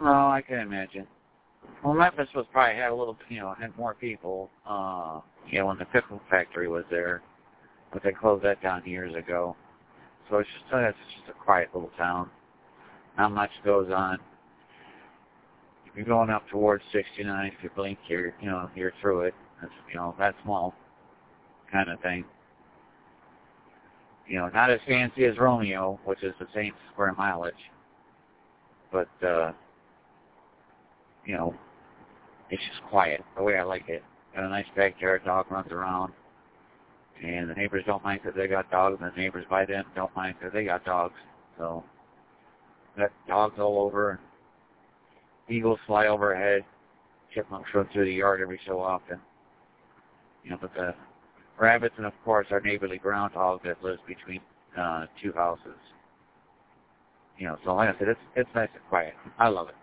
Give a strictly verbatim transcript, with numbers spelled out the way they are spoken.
Well, I can imagine. Well, Memphis was probably had a little, you know, had more people, uh, you know, when the pickle factory was there, but they closed that down years ago. So it's just, it's just a quiet little town. Not much goes on. If you're going up towards sixty-nine, if you blink, you're, you know, you're through it. That's, you know, that small kind of thing. You know, not as fancy as Romeo, which is the same square mileage. But, uh, you know, it's just quiet, the way I like it. Got a nice backyard, dog runs around. And the neighbors don't mind because they got dogs, and the neighbors by them don't mind because they got dogs. So, got dogs all over. Eagles fly overhead. Chipmunks run through the yard every so often. You know, but the rabbits and, of course, our neighborly groundhog that lives between uh, two houses. You know, so like I said, it's, it's nice and quiet. I love it.